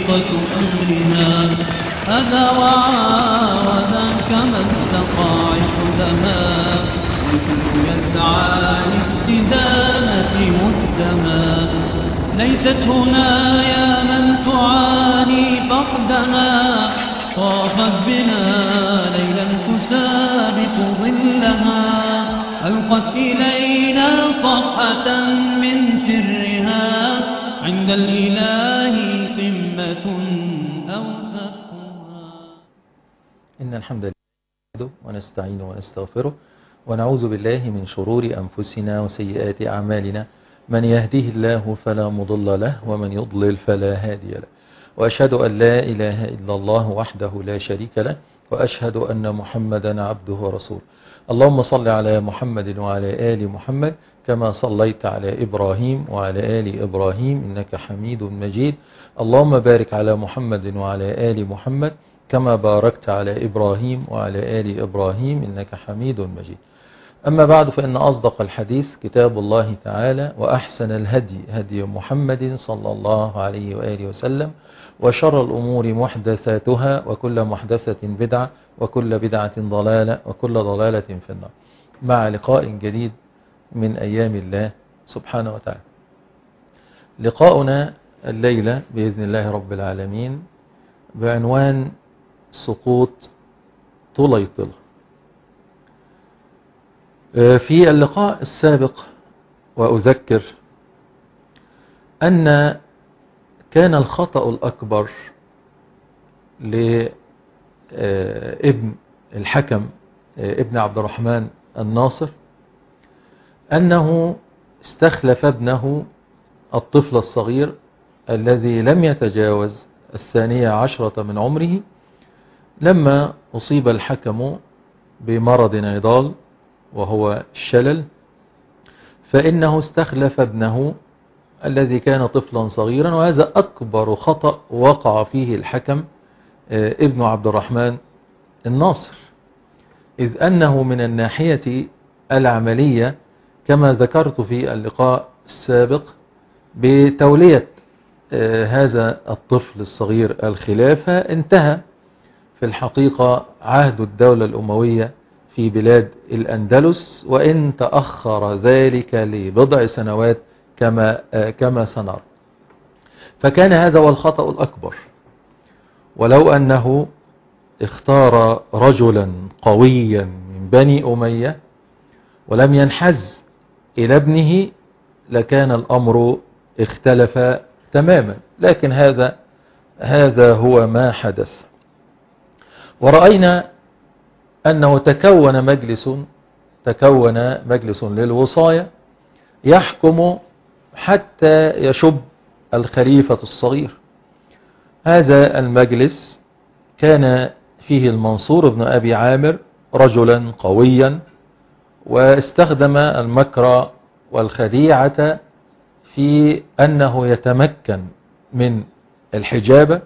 حقيقة أمرنا. هذا وذاك ما التقى عشدها، والكل يسعى لاستدامة مهدما. ليست هنا يا من تعاني فقدها، طافت بنا ليلا تسابق ظلها. ألقت إلينا صفحة من سرها، عند الإله قمة أوسطها. إن الحمد لله ونستعين ونستغفره ونعوذ بالله من شرور أنفسنا وسيئات أعمالنا. من يهده الله فلا مضل له ومن يضلل فلا هادي له. وأشهد أن لا إله إلا الله وحده لا شريك له، وأشهد أن محمدا عبده ورسوله. اللهم صل على محمد وعلى آل محمد كما صليت على إبراهيم وعلى آل إبراهيم إنك حميد مجيد. اللهم بارك على محمد وعلى آل محمد كما باركت على إبراهيم وعلى آل إبراهيم إنك حميد مجيد. أما بعد، فإن أصدق الحديث كتاب الله تعالى، وأحسن الهدي هدي محمد صلى الله عليه وآله وسلم، وشر الأمور محدثاتها، وكل محدثة بدعة، وكل بدعة ضلالة، وكل ضلالة في النار. مع لقاء جديد من أيام الله سبحانه وتعالى. لقاؤنا الليلة بإذن الله رب العالمين بعنوان سقوط طليطلة. في اللقاء السابق وأذكر أن كان الخطأ الأكبر لابن الحكم ابن عبد الرحمن الناصر أنه استخلف ابنه الطفل الصغير الذي لم يتجاوز 12 من عمره لما أصيب الحكم بمرض نضال وهو الشلل، فإنه استخلف ابنه الذي كان طفلا صغيرا. وهذا أكبر خطأ وقع فيه الحكم ابن عبد الرحمن الناصر، إذ أنه من الناحية العملية كما ذكرت في اللقاء السابق بتولية هذا الطفل الصغير الخلافة انتهى في الحقيقة عهد الدولة الأموية في بلاد الأندلس، وإن تأخر ذلك لبضع سنوات كما سنرى. فكان هذا هو الخطأ الأكبر. ولو أنه اختار رجلا قويا من بني أمية ولم ينحز إلى ابنه لكان الأمر اختلف تماما، لكن هذا هو ما حدث. ورأينا أنه تكون مجلس للوصاية يحكم حتى يشب الخليفة الصغير. هذا المجلس كان فيه المنصور بن أبي عامر رجلا قويا، واستخدم المكر والخديعة في أنه يتمكن من الحجابة،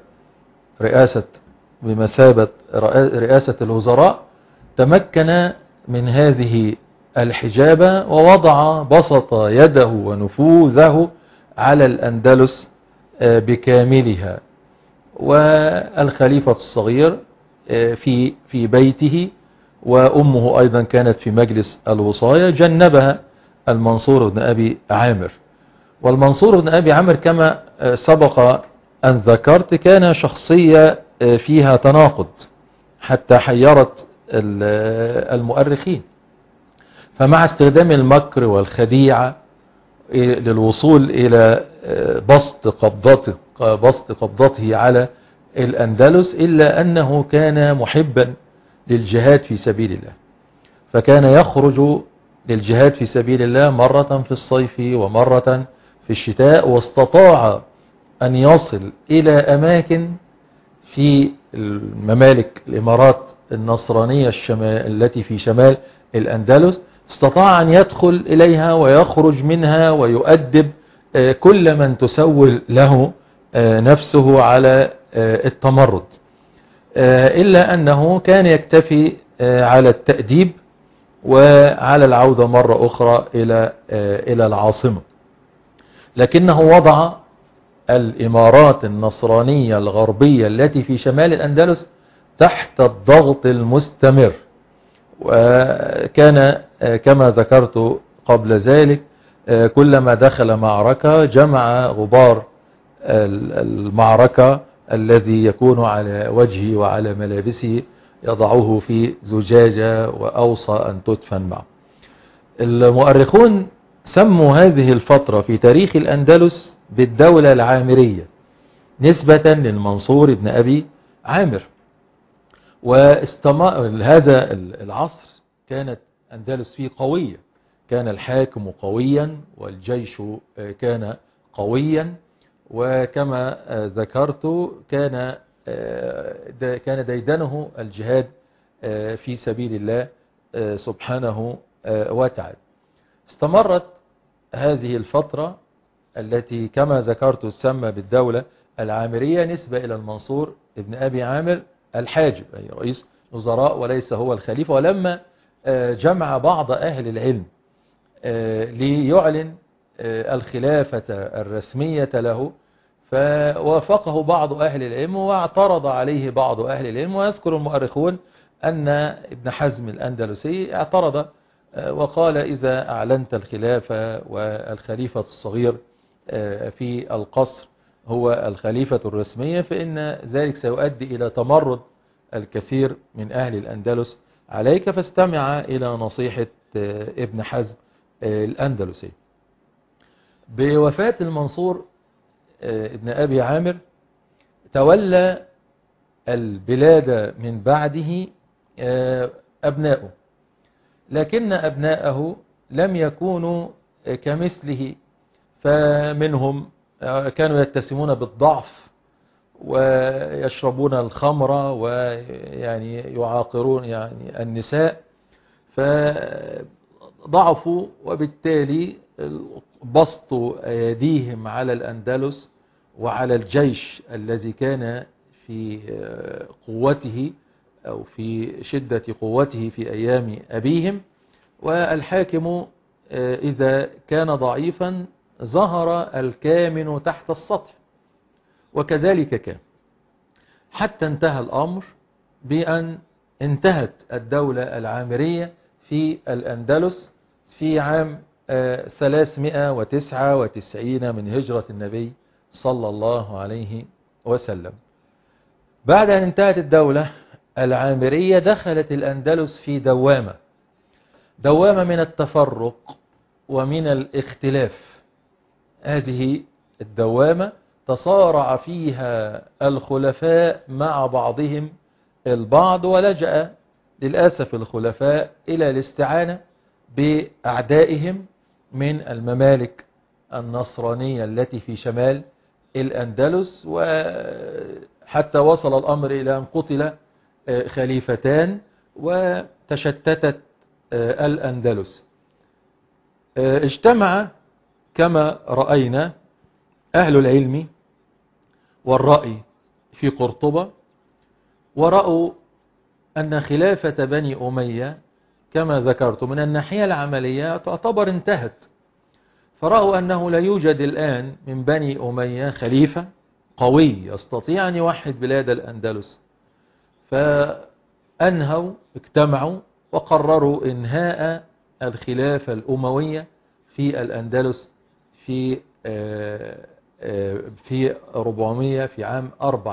بمثابة رئاسة الوزراء. تمكن من هذه الحجابة بسط يده ونفوذه على الأندلس بكاملها. والخليفة الصغير في بيته، وأمه أيضا كانت في مجلس الوصاية، جنبها المنصور بن أبي عامر. والمنصور بن أبي عامر كما سبق أن ذكرت كان شخصية فيها تناقض حتى حيرت المؤرخين. فمع استخدام المكر والخديعة للوصول إلى بسط قبضته على الأندلس، إلا أنه كان محبا للجهاد في سبيل الله، فكان يخرج للجهاد في سبيل الله مرة في الصيف ومرة في الشتاء، واستطاع أن يصل إلى أماكن في الممالك الإمارات النصرانية التي في شمال الأندلس. استطاع أن يدخل إليها ويخرج منها ويؤدب كل من تسول له نفسه على التمرد، إلا أنه كان يكتفي على التأديب وعلى العودة مرة أخرى إلى العاصمة. لكنه وضع الإمارات النصرانية الغربية التي في شمال الأندلس تحت الضغط المستمر. وكان كما ذكرت قبل ذلك كلما دخل معركة جمع غبار المعركة الذي يكون على وجهه وعلى ملابسه يضعه في زجاجة وأوصى أن تدفن معه. المؤرخون سموا هذه الفترة في تاريخ الأندلس بالدولة العامرية نسبة للمنصور بن أبي عامر. هذا العصر كانت أندلس فيه قوية، كان الحاكم قويا والجيش كان قويا، وكما ذكرت كان ديدنه الجهاد في سبيل الله سبحانه وتعالى. استمرت هذه الفترة التي كما ذكرت تسمى بالدولة العامرية نسبة إلى المنصور ابن أبي عامر الحاجب، أي رئيس وزراء وليس هو الخليفة. ولما جمع بعض أهل العلم ليعلن الخلافة الرسمية له، فوافقه بعض أهل العلم واعترض عليه بعض أهل العلم. ويذكر المؤرخون أن ابن حزم الأندلسي اعترض وقال إذا أعلنت الخلافة والخليفة الصغير في القصر هو الخليفة الرسمية فإن ذلك سيؤدي إلى تمرد الكثير من أهل الأندلس عليك، فاستمع إلى نصيحة ابن حزم الأندلسي. بوفاة المنصور ابن أبي عامر تولى البلاد من بعده أبناؤه، لكن أبناءه لم يكونوا كمثله، فمنهم كانوا يتسمون بالضعف ويشربون الخمر ويعني يعاقرون يعني النساء، فضعفوا وبالتالي بسطوا أيديهم على الأندلس وعلى الجيش الذي كان في قوته أو في شدة قوته في أيام أبيهم. والحاكم إذا كان ضعيفا ظهر الكامن تحت السطح، وكذلك كان حتى انتهى الأمر بأن انتهت الدولة العامرية في الأندلس في عام 399 من هجرة النبي صلى الله عليه وسلم. بعد أن انتهت الدولة العامرية دخلت الأندلس في دوامة من التفرق ومن الاختلاف. هذه الدوامة تصارع فيها الخلفاء مع بعضهم البعض، ولجأ للأسف الخلفاء إلى الاستعانة بأعدائهم من الممالك النصرانية التي في شمال الأندلس، وحتى وصل الأمر إلى أن قتل خليفتان وتشتتت الأندلس. اجتمع كما رأينا أهل العلم والرأي في قرطبة، ورأوا أن خلافة بني أمية كما ذكرت من الناحية العملية تعتبر انتهت، فرأوا أنه لا يوجد الآن من بني أمية خليفة قوي يستطيع أن يوحد بلاد الأندلس، فأنهوا اجتمعوا وقرروا إنهاء الخلافة الأموية في الأندلس في 400 في عام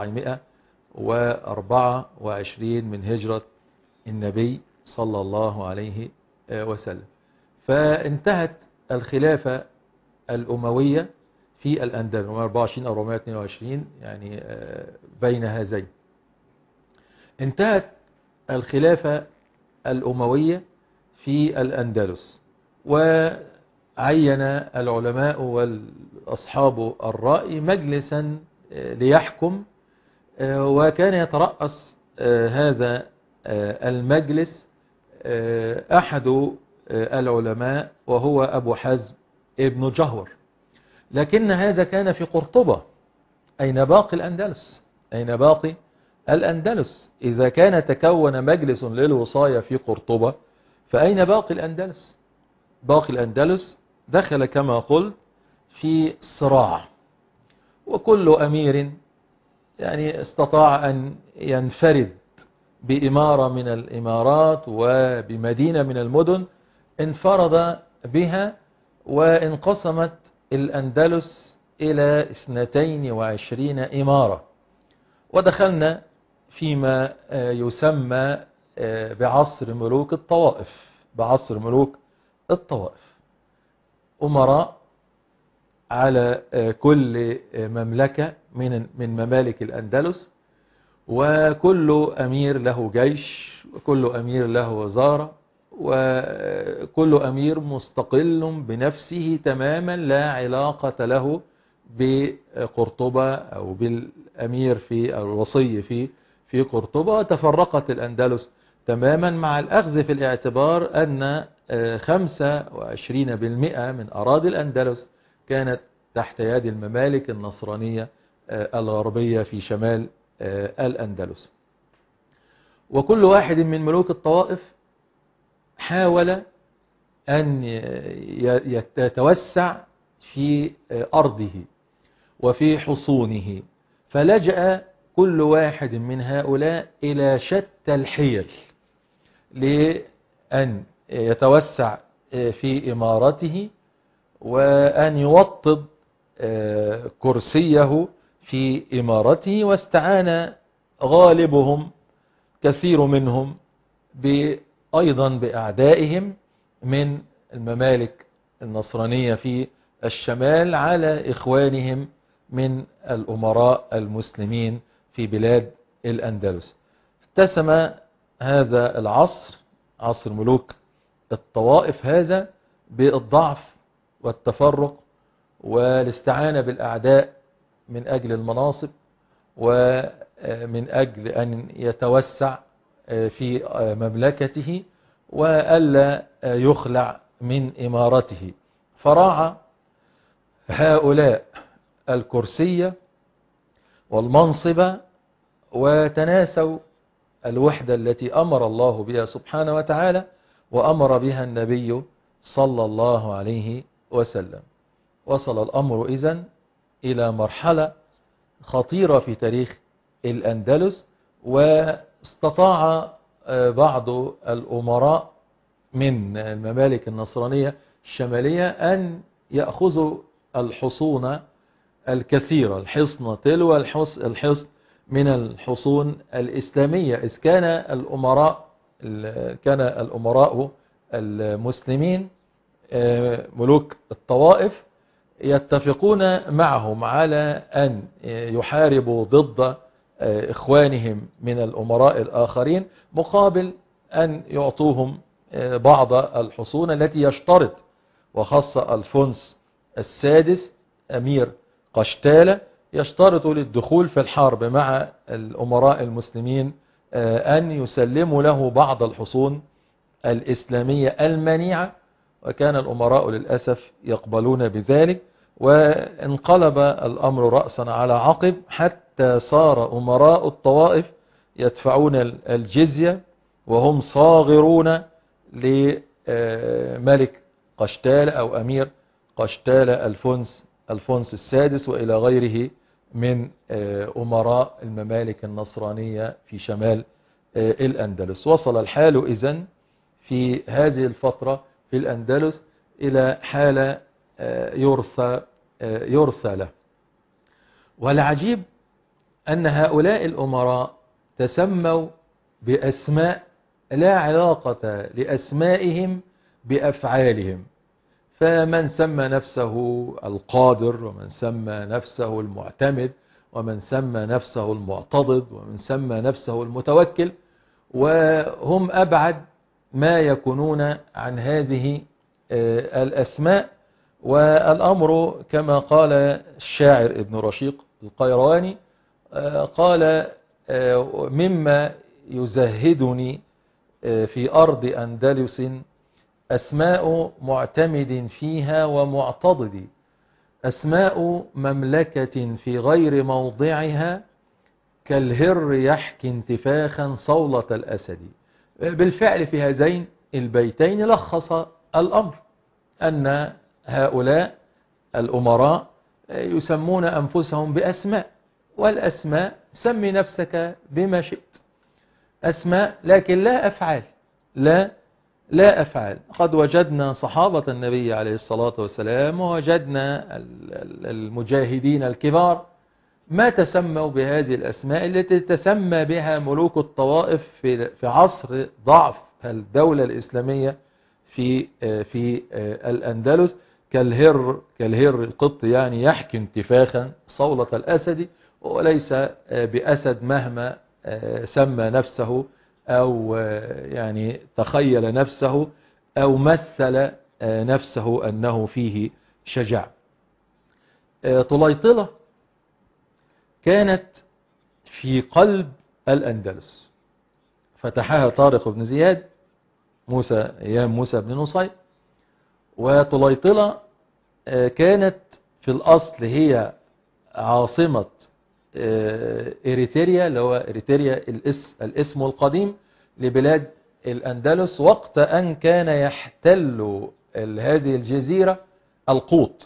424 من هجرة النبي صلى الله عليه وسلم. فانتهت الخلافة الأموية في الأندلس 424 أو 422 يعني بين هذين. انتهت الخلافة الأموية في الأندلس، وعين العلماء والأصحاب الرأي مجلسا ليحكم، وكان يترأس هذا المجلس أحد العلماء وهو أبو حزم ابن جهور. لكن هذا كان في قرطبة. أين باقي الأندلس؟ أين باقي الأندلس؟ إذا كان تكون مجلس للوصاية في قرطبة فأين باقي الأندلس؟ باقي الأندلس دخل كما قلت في صراع، وكل أمير يعني استطاع أن ينفرد بإمارة من الإمارات وبمدينة من المدن انفرد بها، وانقسمت الأندلس إلى 22 إمارة، ودخلنا فيما يسمى بعصر ملوك الطوائف. بعصر ملوك الطوائف، أمراء على كل مملكة من ممالك الأندلس، وكل أمير له جيش، وكل أمير له وزارة، وكل أمير مستقل بنفسه تماما، لا علاقة له بقرطبة أو بالأمير في الوصي في قرطبة. تفرقت الأندلس تماما، مع الأخذ في الاعتبار أن 25% من أراضي الأندلس كانت تحت يد الممالك النصرانية الغربية في شمال الأندلس. وكل واحد من ملوك الطوائف حاول أن يتوسع في أرضه وفي حصونه، فلجأ كل واحد من هؤلاء إلى شتى الحيل لأن يتوسع في إمارته وأن يوطد كرسيه في إمارته. واستعان غالبهم، كثير منهم، أيضا بأعدائهم من الممالك النصرانية في الشمال على إخوانهم من الأمراء المسلمين في بلاد الأندلس. اتسم هذا العصر، عصر ملوك الطوائف هذا، بالضعف والتفرق والاستعانة بالأعداء من أجل المناصب ومن أجل أن يتوسع في مملكته وألا يخلع من إمارته. فراعى هؤلاء الكرسية والمنصب وتناسوا الوحدة التي أمر الله بها سبحانه وتعالى وأمر بها النبي صلى الله عليه وسلم. وصل الأمر إذن إلى مرحلة خطيرة في تاريخ الأندلس، واستطاع بعض الأمراء من الممالك النصرانية الشمالية أن يأخذوا الحصون الكثيرة، الحصن تلو الحصن من الحصون الإسلامية، إذ كان الأمراء المسلمين ملوك الطوائف يتفقون معهم على أن يحاربوا ضد إخوانهم من الأمراء الآخرين مقابل أن يعطوهم بعض الحصون التي يشترط، وخاصة ألفونس السادس أمير قشتالة يشترط للدخول في الحرب مع الأمراء المسلمين أن يسلموا له بعض الحصون الإسلامية المنيعة، وكان الأمراء للأسف يقبلون بذلك، وانقلب الأمر رأسا على عقب حتى صار أمراء الطوائف يدفعون الجزية وهم صاغرون لملك قشتالة أو أمير قشتالة ألفونس السادس وإلى غيره من أمراء الممالك النصرانية في شمال الأندلس. وصل الحال إذن في هذه الفترة في الأندلس إلى حالة يرثى له. والعجيب أن هؤلاء الأمراء تسموا بأسماء لا علاقة لأسمائهم بأفعالهم، فمن سمى نفسه القادر، ومن سمى نفسه المعتمد، ومن سمى نفسه المعتضد، ومن سمى نفسه المتوكل، وهم أبعد ما يكونون عن هذه الأسماء. والأمر كما قال الشاعر ابن رشيق القيرواني قال: مما يزهدني في أرض أندلس أسماء معتمد فيها ومعتضد، أسماء مملكة في غير موضعها كالهر يحكي انتفاخا صولة الأسد. بالفعل في هذين البيتين لخص الأمر أن هؤلاء الأمراء يسمون أنفسهم بأسماء، والأسماء سمي نفسك بما شئت، أسماء لكن لا أفعال، لا أفعال. قد وجدنا صحابة النبي عليه الصلاة والسلام ووجدنا المجاهدين الكبار ما تسموا بهذه الأسماء التي تسمى بها ملوك الطوائف في عصر ضعف الدولة الإسلامية في الأندلس، كالهر القط، يعني يحكي انتفاخا صولة الأسد، وليس بأسد مهما سمى نفسه أو يعني تخيل نفسه أو مثل نفسه أنه فيه شجاع. طليطلة كانت في قلب الأندلس، فتحها طارق بن زياد أيام موسى بن نصير. وطليطلة كانت في الأصل هي عاصمة إريتريا، اللي هو إريتريا الاسم القديم لبلاد الأندلس، وقت أن كان يحتل هذه الجزيرة القوط.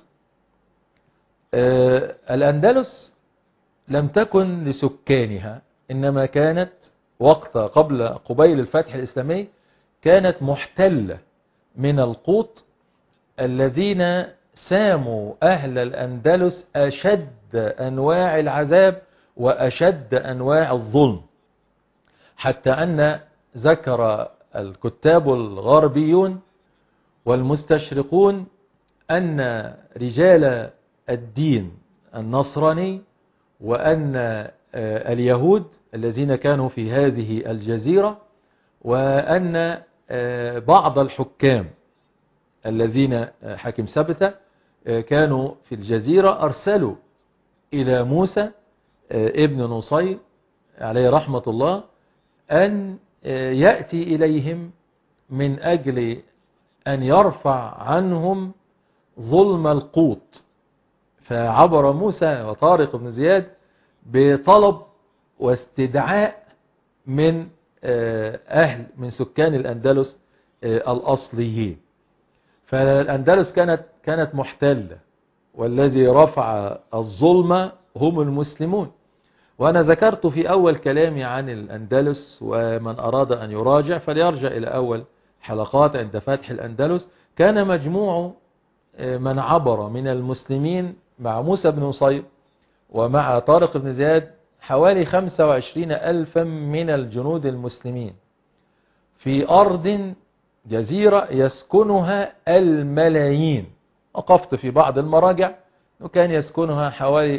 الأندلس لم تكن لسكانها، إنما كانت قبيل الفتح الإسلامي كانت محتلة من القوط، الذين ساموا أهل الأندلس أشد أنواع العذاب وأشد أنواع الظلم، حتى أن ذكر الكتاب الغربيون والمستشرقون أن رجال الدين النصراني وأن اليهود الذين كانوا في هذه الجزيرة وأن بعض الحكام الذين حاكم سبتة كانوا في الجزيرة أرسلوا إلى موسى ابن نصير عليه رحمة الله أن يأتي إليهم من أجل أن يرفع عنهم ظلم القوط. فعبر موسى وطارق بن زياد بطلب واستدعاء من من سكان الأندلس الأصليين. فالأندلس كانت محتلة، والذي رفع الظلم هم المسلمون. وأنا ذكرت في أول كلامي عن الأندلس، ومن أراد أن يراجع فليرجع إلى أول حلقات عند فتح الأندلس. كان مجموع من عبر من المسلمين مع موسى بن نصير ومع طارق بن زياد حوالي 25,000 من الجنود المسلمين في أرض جزيرة يسكنها الملايين. وقفت في بعض المراجع وكان يسكنها حوالي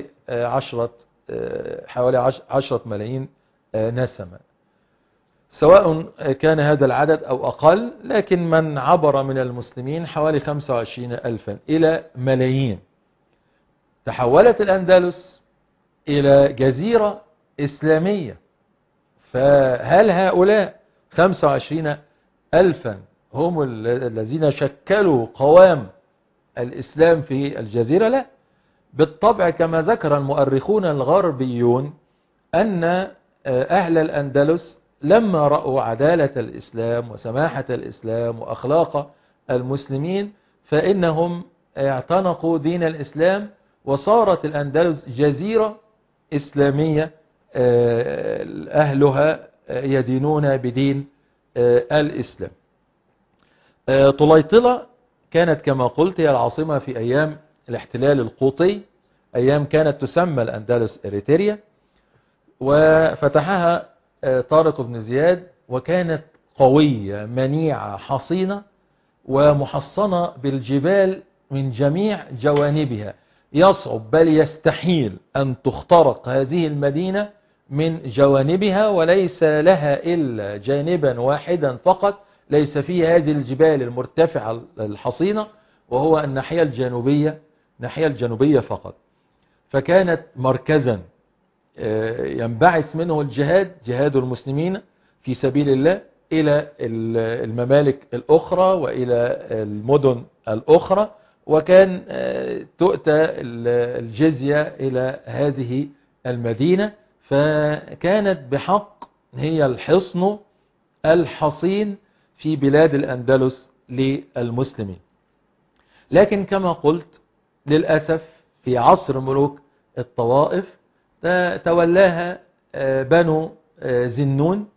10 ملايين نسمة، سواء كان هذا العدد أو أقل، لكن من عبر من المسلمين حوالي 25,000 إلى ملايين. تحولت الأندلس إلى جزيرة إسلامية، فهل هؤلاء 25,000 هم الذين شكلوا قوام الإسلام في الجزيرة؟ لا، بالطبع كما ذكر المؤرخون الغربيون أن أهل الأندلس لما رأوا عدالة الإسلام وسماحة الإسلام وأخلاق المسلمين فإنهم اعتنقوا دين الإسلام، وصارت الأندلس جزيرة إسلامية أهلها يدينون بدين الإسلام. طليطلة كانت كما قلت هي العاصمة في أيام الاحتلال القوطي، أيام كانت تسمى الأندلس إريتريا، وفتحها طارق بن زياد، وكانت قوية منيعة حصينة ومحصنة بالجبال من جميع جوانبها. يصعب بل يستحيل أن تخترق هذه المدينة من جوانبها، وليس لها إلا جانبا واحدا فقط ليس فيه هذه الجبال المرتفعة الحصينة، وهو الناحية الجنوبية فقط. فكانت مركزا ينبعث منه جهاد المسلمين في سبيل الله إلى الممالك الأخرى وإلى المدن الأخرى، وكان تؤتى الجزية إلى هذه المدينة، فكانت بحق هي الحصن الحصين في بلاد الأندلس للمسلمين. لكن كما قلت للأسف في عصر ملوك الطوائف تولاها بنو ذنون،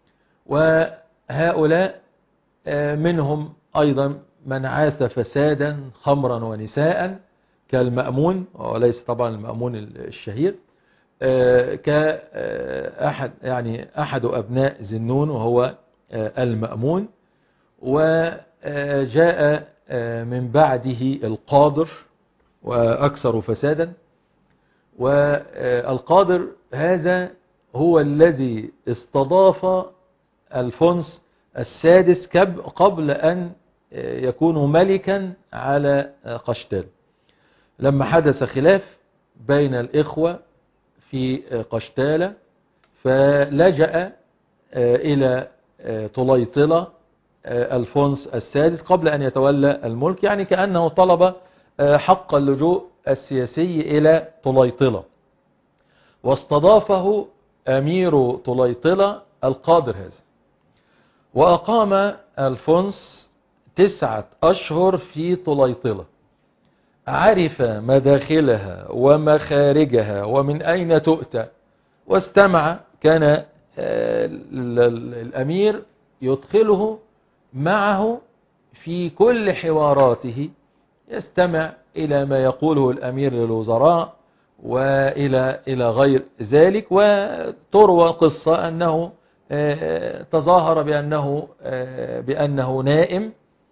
وهؤلاء منهم أيضا من عاث فسادا خمرا ونساء كالمأمون، وليس طبعا المأمون الشهير، أحد أبناء ذنون وهو المأمون. وجاء من بعده القادر وأكثر فسادا. والقادر هذا هو الذي استضاف ألفونس السادس قبل أن يكون ملكا على قشتال، لما حدث خلاف بين الإخوة في قشتالة، فلجأ إلى طليطلة ألفونس السادس قبل أن يتولى الملك، يعني كأنه طلب حق اللجوء السياسي إلى طليطلة، واستضافه أمير طليطلة القادر هذا. وأقام ألفونس 9 أشهر في طليطلة، عرف مداخلها ومخارجها ومن أين تؤتى، واستمع. كان الأمير يدخله معه في كل حواراته، يستمع إلى ما يقوله الأمير للوزراء وإلى غير ذلك. وتروى قصة أنه تظاهر بأنه نائم،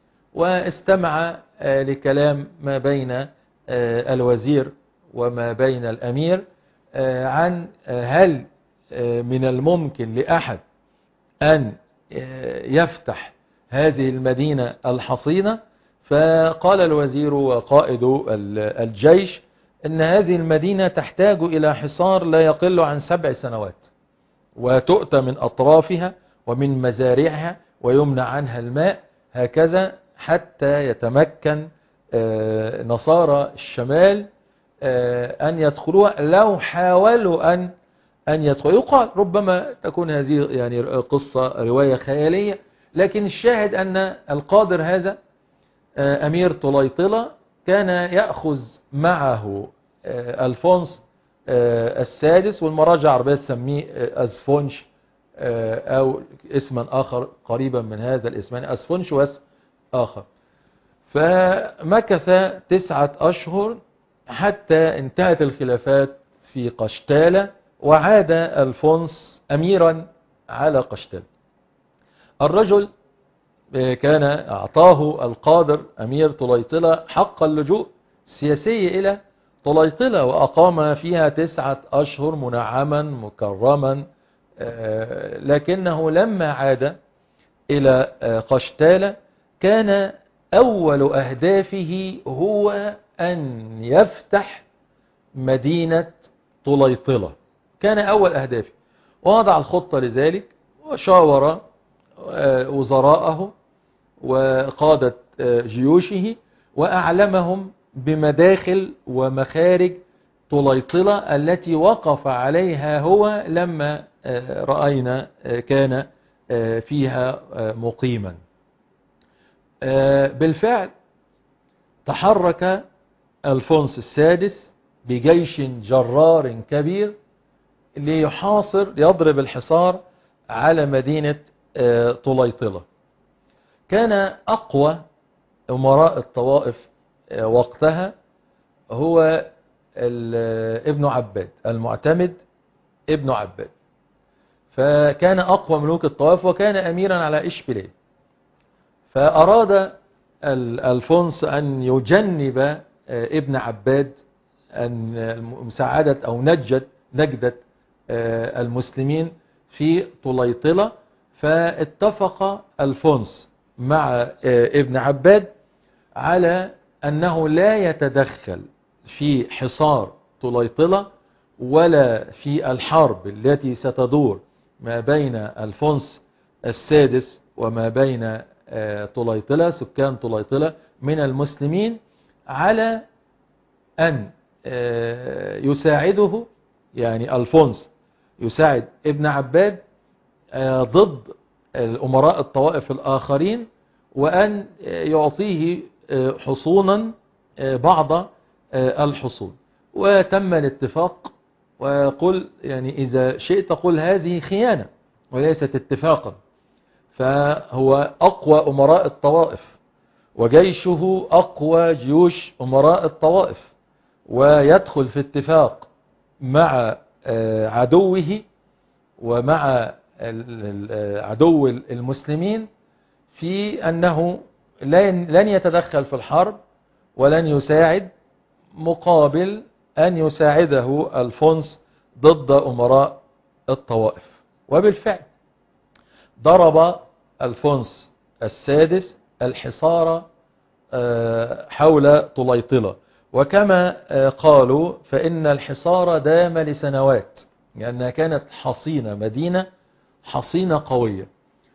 واستمع لكلام ما بين الوزير وما بين الأمير عن هل من الممكن لأحد أن يفتح هذه المدينة الحصينة. فقال الوزير وقائد الجيش إن هذه المدينة تحتاج إلى حصار لا يقل عن 7 سنوات، وتؤتى من أطرافها ومن مزارعها ويمنع عنها الماء، هكذا حتى يتمكن نصارى الشمال أن يدخلوها لو حاولوا أن يدخلوا. يقال ربما تكون هذه يعني قصة رواية خيالية، لكن الشاهد أن القادر هذا أمير طليطلة كان يأخذ معه ألفونس السادس، والمراجع العربية تسميه أزفونش أو اسما آخر قريبا من هذا الاسم، يعني أزفونش واسم آخر. فمكث 9 أشهر حتى انتهت الخلافات في قشتالة، وعاد ألفونس أميرا على قشتالة. الرجل كان أعطاه القادر أمير طليطلة حق اللجوء السياسي إلى طليطلة، وأقام فيها 9 أشهر منعما مكرما. لكنه لما عاد إلى قشتالة كان أول أهدافه هو أن يفتح مدينة طليطلة، كان أول أهدافه، ووضع الخطة لذلك، وشاور وزراءه وقادة جيوشه، وأعلمهم بمداخل ومخارج طليطلة التي وقف عليها هو لما رأينا كان فيها مقيما. بالفعل تحرك ألفونس السادس بجيش جرار كبير يضرب الحصار على مدينة طليطلة. كان أقوى أمراء الطوائف وقتها هو ابن عباد، المعتمد ابن عباد، فكان أقوى ملوك الطوائف وكان أميرا على إشبيلية. فأراد ألفونس أن يجنب ابن عباد أن مساعدة أو نجدة المسلمين في طليطلة. فاتفق ألفونس مع ابن عباد على أنه لا يتدخل في حصار طليطلة ولا في الحرب التي ستدور ما بين ألفونس السادس وما بين طليطلة سكان طليطلة من المسلمين، على أن يساعده، يعني ألفونس يساعد ابن عباد ضد الأمراء الطوائف الآخرين، وأن يعطيه حصونا بعض الحصون. وتم الاتفاق. وقل يعني إذا شئت قل هذه خيانة وليست اتفاقا، فهو أقوى أمراء الطوائف وجيشه أقوى جيوش أمراء الطوائف، ويدخل في اتفاق مع عدوه ومع عدو المسلمين في أنه لن يتدخل في الحرب ولن يساعد، مقابل أن يساعده ألفونس ضد أمراء الطوائف. وبالفعل ضرب ألفونس السادس الحصار حول طليطلة، وكما قالوا فإن الحصار دام لسنوات، لأنها كانت حصينة، مدينة حصينة قوية.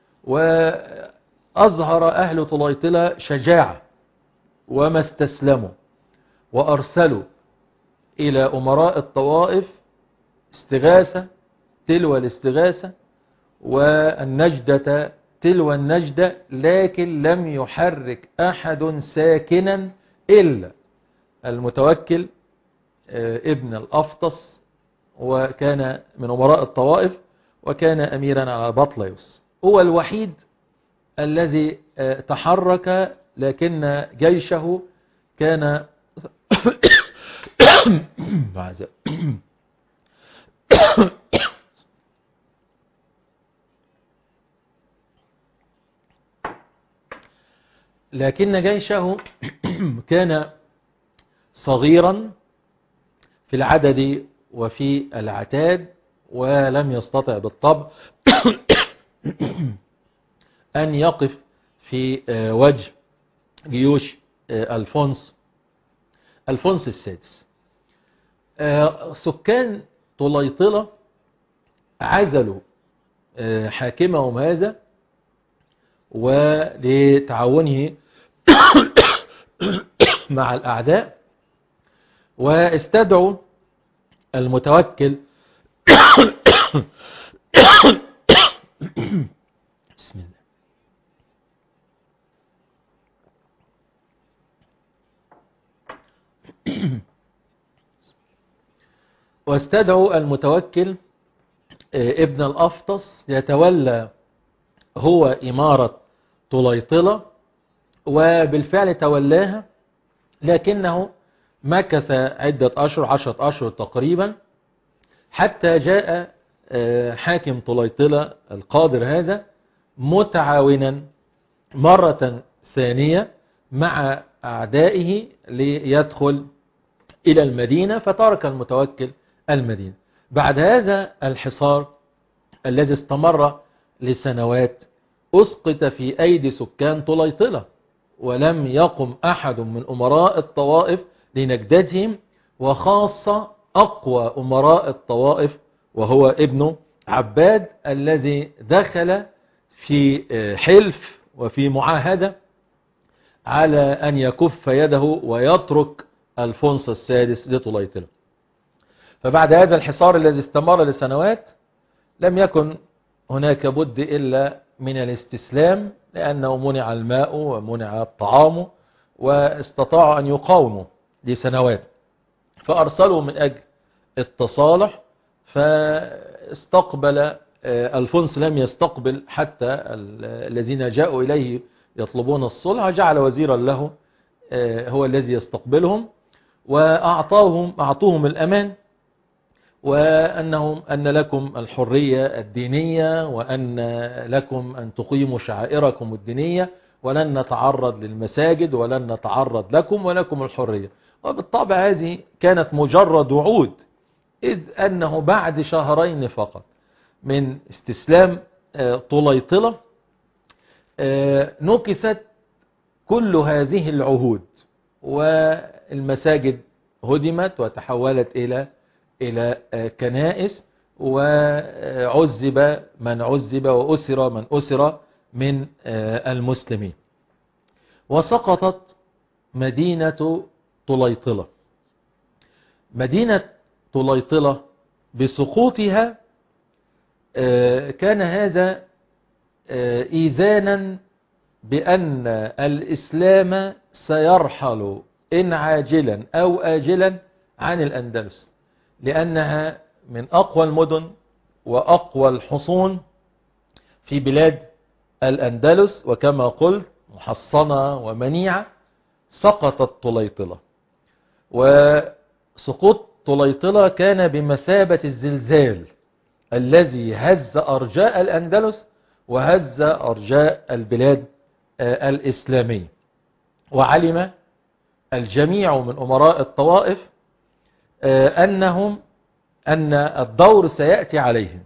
وأظهر أهل طليطلة شجاعة وما استسلموا، وأرسلوا إلى أمراء الطوائف استغاثة تلو الاستغاثة والنجدة تلو النجدة، لكن لم يحرك أحد ساكنا إلا المتوكل ابن الأفطس، وكان من أمراء الطوائف وكان أميرا على بطليوس، هو الوحيد الذي تحرك، لكن جيشه كان لكن جيشه كان صغيرا في العدد وفي العتاد، ولم يستطع بالطبع أن يقف في وجه جيوش ألفونس السادس. سكان طليطلة عزلوا حاكمهم هذا ولتعاونه مع الأعداء، واستدعوا المتوكل بسم الله واستدعوا المتوكل ابن الأفطس يتولى هو إمارة طليطلة، وبالفعل تولاها، لكنه مكث عدة أشهر، 10 أشهر تقريبا، حتى جاء حاكم طليطلة القادر هذا متعاونا مرة ثانية مع أعدائه ليدخل إلى المدينة، فترك المتوكل المدينة. بعد هذا الحصار الذي استمر لسنوات أسقط في أيدي سكان طليطلة، ولم يقم أحد من أمراء الطوائف لنجدتهم، وخاصة أقوى أمراء الطوائف وهو ابن عباد، الذي دخل في حلف وفي معاهدة على أن يكف يده ويترك ألفونس السادس لطليطلة. فبعد هذا الحصار الذي استمر لسنوات لم يكن هناك بد إلا من الاستسلام، لأنه منع الماء ومنع الطعام، واستطاعوا أن يقاوموا لسنوات، فأرسلوا من أجل التصالح. فاستقبل ألفونس، لم يستقبل حتى الذين جاءوا إليه يطلبون الصلح، جعل وزيرا له هو الذي يستقبلهم، وأعطوهم الأمان، أن لكم الحرية الدينية، وأن لكم أن تقيموا شعائركم الدينية، ولن نتعرض للمساجد ولن نتعرض لكم، ولكم الحرية. وبالطبع هذه كانت مجرد وعود، إذ أنه بعد شهرين فقط من استسلام طليطلة نكثت كل هذه العهود، والمساجد هدمت وتحولت إلى كنائس، وعذب من عذب وأسر من أسر من المسلمين. وسقطت مدينة طليطلة. مدينة طليطلة بسقوطها كان هذا إيذانا بأن الإسلام سيرحل إن عاجلا أو آجلا عن الأندلس، لأنها من أقوى المدن وأقوى الحصون في بلاد الأندلس، وكما قلت محصنة ومنيعة. سقطت طليطلة، وسقوط طليطلة كان بمثابة الزلزال الذي هز أرجاء الأندلس وهز أرجاء البلاد الإسلامية. وعلم الجميع من أمراء الطوائف أن الدور سيأتي عليهم،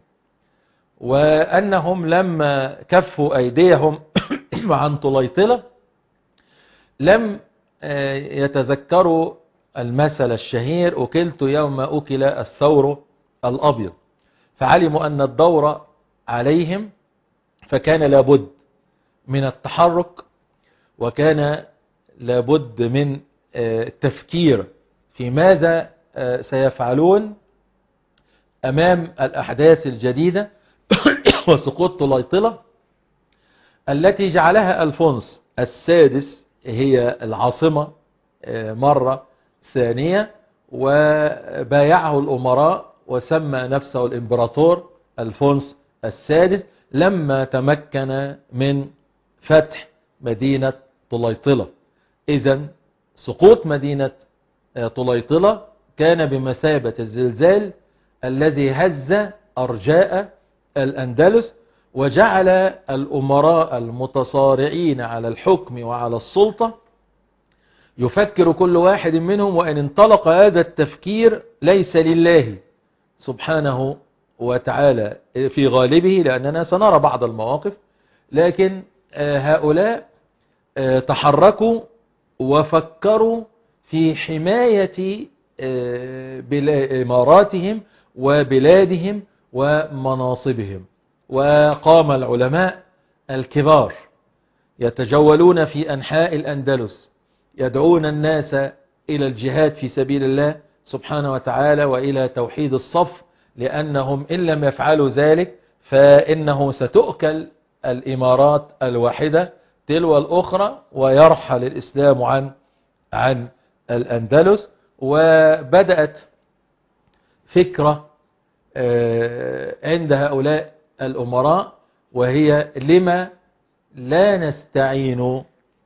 وأنهم لما كفوا أيديهم عن طليطلة لم يتذكروا المثل الشهير: أكلت يوم أكل الثور الأبيض. فعلموا أن الدور عليهم، فكان لابد من التحرك، وكان لابد من التفكير في ماذا سيفعلون أمام الأحداث الجديدة وسقوط طليطلة التي جعلها ألفونس السادس هي العاصمة مرة ثانية، وبايعه الأمراء وسمى نفسه الإمبراطور ألفونس السادس لما تمكن من فتح مدينة طليطلة. إذن سقوط مدينة طليطلة كان بمثابة الزلزال الذي هز أرجاء الأندلس، وجعل الأمراء المتصارعين على الحكم وعلى السلطة يفكر كل واحد منهم، وإن انطلق هذا التفكير ليس لله سبحانه وتعالى في غالبه، لأننا سنرى بعض المواقف، لكن هؤلاء تحركوا وفكروا في حماية إماراتهم وبلادهم ومناصبهم. وقام العلماء الكبار يتجولون في أنحاء الأندلس يدعون الناس إلى الجهاد في سبيل الله سبحانه وتعالى وإلى توحيد الصف، لأنهم إن لم يفعلوا ذلك فإنه ستؤكل الإمارات الواحدة تلو الأخرى ويرحل الإسلام عن الأندلس. وبدأت فكرة عند هؤلاء الأمراء، وهي: لما لا نستعين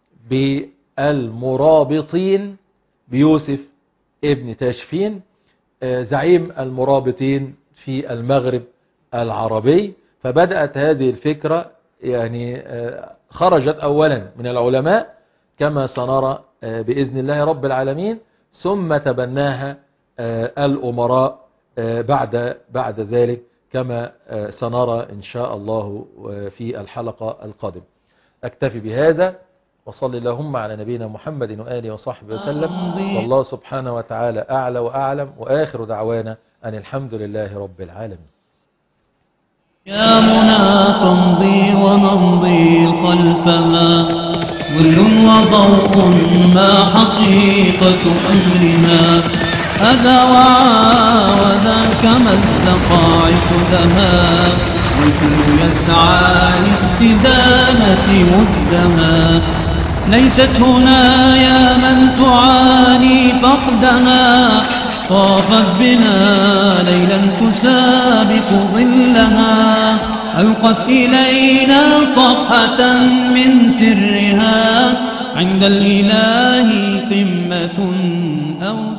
بالمرابطين بيوسف ابن تاشفين زعيم المرابطين في المغرب العربي؟ فبدأت هذه الفكرة يعني خرجت أولا من العلماء كما سنرى بإذن الله رب العالمين، ثم تبناها الأمراء بعد ذلك كما سنرى إن شاء الله في الحلقة القادمة. أكتفي بهذا، وصل اللهم على نبينا محمد وآله وصحبه وسلم، والله سبحانه وتعالى أعلى وأعلم، وآخر دعوانا أن الحمد لله رب العالمين. يا منى تمضي ونمضي خلفها، ظل وضوء ما حقيقة أمرنا، هذا وذاك مزق عشدها، والكل يسعى لاستدامة مدها. ليست هنا يا من تعاني فقدها، طافت بنا ليلا تسابق ظلها، ألقت إلينا صفحة من سرها، عند الإله قمة أو